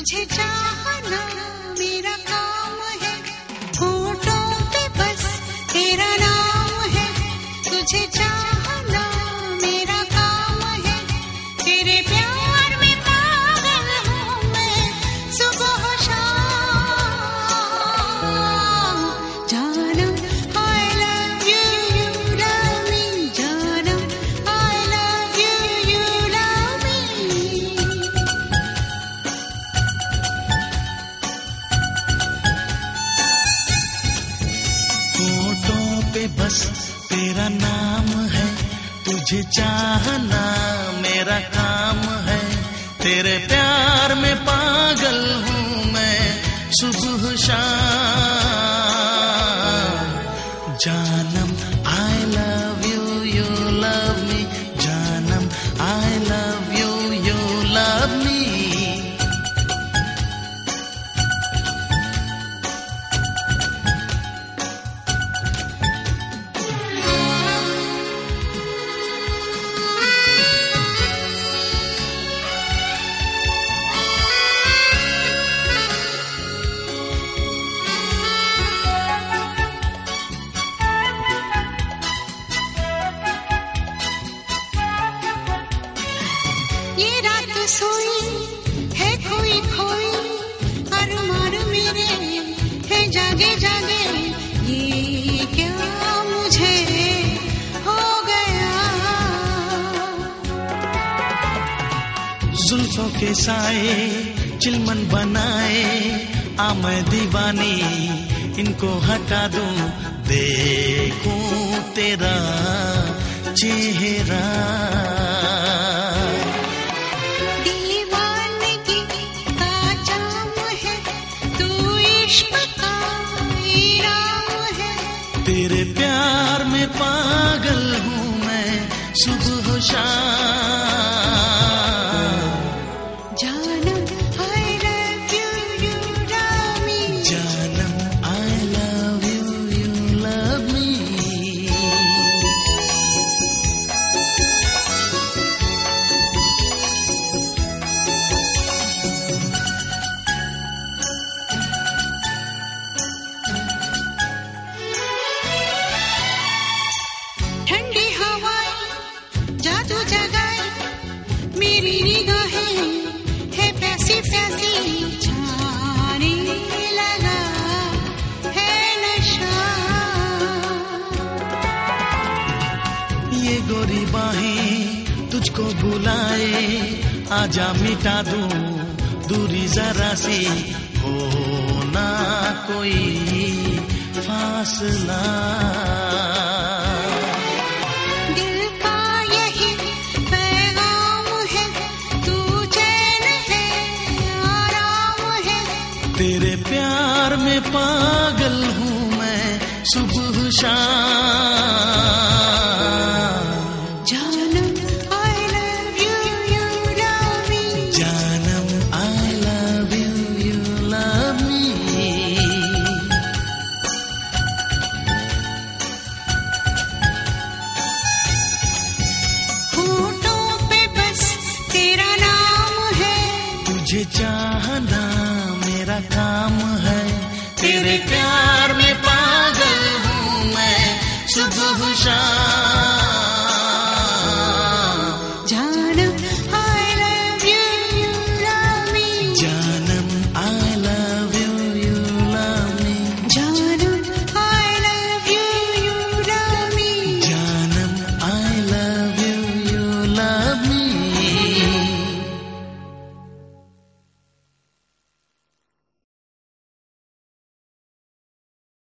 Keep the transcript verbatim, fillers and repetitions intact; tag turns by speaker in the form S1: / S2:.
S1: तुझे चाहना मेरा काम है, होठों पे बस तेरा नाम है। तुझे चाहना मेरा काम है, तेरे प्यार में पागल हूँ मैं सुबह शाम। जानम I love you, you love me, जानम I love you, you love me।
S2: होठों पे बस तेरा नाम है, तुझे चाहना मेरा काम है, तेरे प्यार में पागल हूँ मैं सुबह शाम। जानम I love you, you love me, जानम I love you, you love me।
S1: ये रात सोई है खोई खोई, अरमान मेरे है जागे जागे। ये क्या मुझे हो गया,
S2: जुल्फों के साए चिलमन बनाए, आ मैं दीवानी इनको हटा दूं, देखूं तेरा चेहरा।
S1: दीवानगी का जाम है, तू इश्क का इनाम है।
S2: तेरे प्यार में पागल हूँ मैं सुबह शाम।
S1: जानम I love you, you love me,
S2: जानम I love you, you love me।
S1: ठंडी हवाएं जादू जगाए, मेरी निगाहें है प्यासी प्यासी, छाने लगा है नशा।
S2: ये गोरी बाहें तुझको बुलाए, आजा मिटा दूं दूरी जरा सी, हो ना कोई फासला।
S1: दिल का यही पैगाम है, तू चैन है आराम है।
S2: तेरे प्यार में पागल हूँ मैं सुबह शाम।
S1: जानम I love you, you love me,
S2: जानम I love you, you love me।
S1: होठों पे बस तेरा नाम है,
S2: तुझे चाहना मेरा काम है, तेरे प्यार में पागल हूँ मैं सुबह शाम।